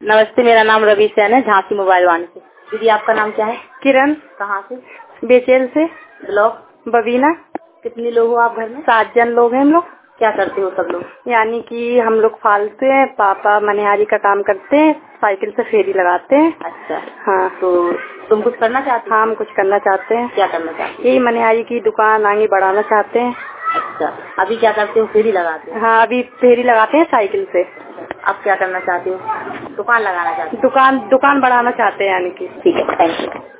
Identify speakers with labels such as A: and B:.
A: नमस्ते, मेरा नाम रवि सैन है, झांसी मोबाइल वाणी से। दीदी आपका नाम क्या है?
B: किरण।
A: कहाँ से?
B: बेचेल से।
A: ब्लॉक?
B: बबीना।
A: कितने लोग हो आप घर में?
B: 7 जन लोग हैं हम लोग।
A: क्या करते हो सब लोग?
B: यानी कि हम लोग फालते हैं, पापा मनिहारी का काम करते हैं, साइकिल से फेरी लगाते हैं।
A: अच्छा।
B: हाँ।
A: तो तुम कुछ करना चाहते हो?
B: हाँ, हम कुछ करना चाहते हैं।
A: क्या करना चाहते हो?
B: यही मनिहारी की दुकान आगे बढ़ाना चाहते हैं।
A: अच्छा, अभी क्या करते हो? फेरी लगाते हो?
B: हाँ, अभी फेरी लगाते हैं साइकिल से।
A: अब क्या करना चाहते हो? दुकान लगाना चाहते हो?
B: दुकान बढ़ाना चाहते हैं यानी कि।
A: ठीक है, थैंक यू।